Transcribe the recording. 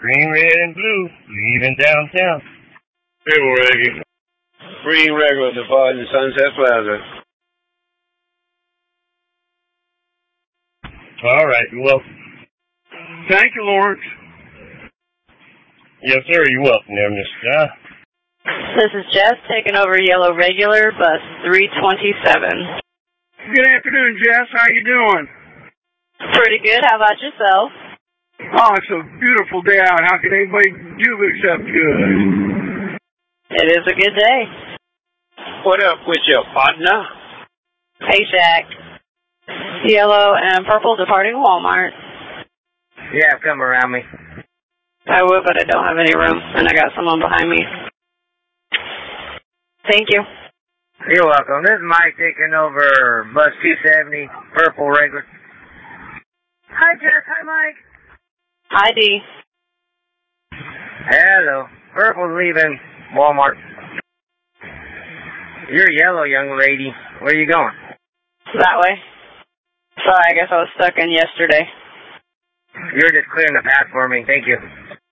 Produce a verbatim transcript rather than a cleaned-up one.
Green, red, and blue, leaving downtown. Purple regular. Green regular departing Sunset Plaza. All right, you're welcome. Thank you, Lawrence. Yes, sir, you're welcome there, Mister Uh, This is Jess taking over Yellow Regular, bus three twenty-seven. Good afternoon, Jess. How you doing? Pretty good. How about yourself? Oh, it's a beautiful day out. How can anybody do except good? It is a good day. What up with your partner? Hey, Jack. Yellow and purple departing Walmart. Yeah, come around me. I would, but I don't have any room, and I got someone behind me. Thank you. You're welcome. This is Mike taking over bus two seventy, purple regular. Hi, Jess. Hi, Mike. Hi, Dee. Hello. Purple's leaving Walmart. You're yellow, young lady. Where are you going? That way. Sorry, I guess I was stuck in yesterday. You're just clearing the path for me. Thank you.